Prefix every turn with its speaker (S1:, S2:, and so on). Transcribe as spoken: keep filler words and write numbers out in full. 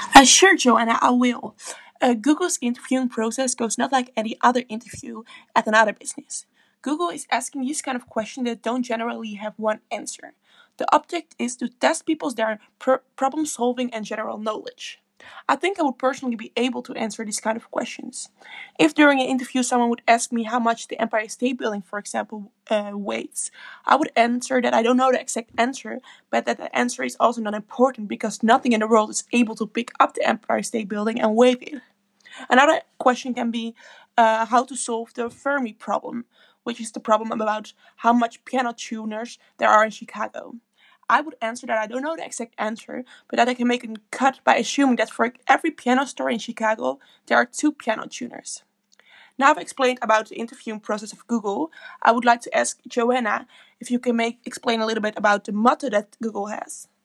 S1: Uh, sure, Joanna, I will. Uh, Google's interviewing process goes not like any other interview at another business. Google is asking these kind of questions that don't generally have one answer. The object is to test people's their pr- problem solving and general knowledge. I think I would personally be able to answer these kind of questions. If during an interview someone would ask me how much the Empire State Building, for example, uh, weighs, I would answer that I don't know the exact answer, but that the answer is also not important because nothing in the world is able to pick up the Empire State Building and weigh it. Another question can be uh, how to solve the Fermi problem, which is the problem about how much piano tuners there are in Chicago. I would answer that I don't know the exact answer, but that I can make a cut by assuming that for every piano store in Chicago, there are two piano tuners. Now I've explained about the interviewing process of Google, I would like to ask Joanna if you can make explain a little bit about the motto that Google has.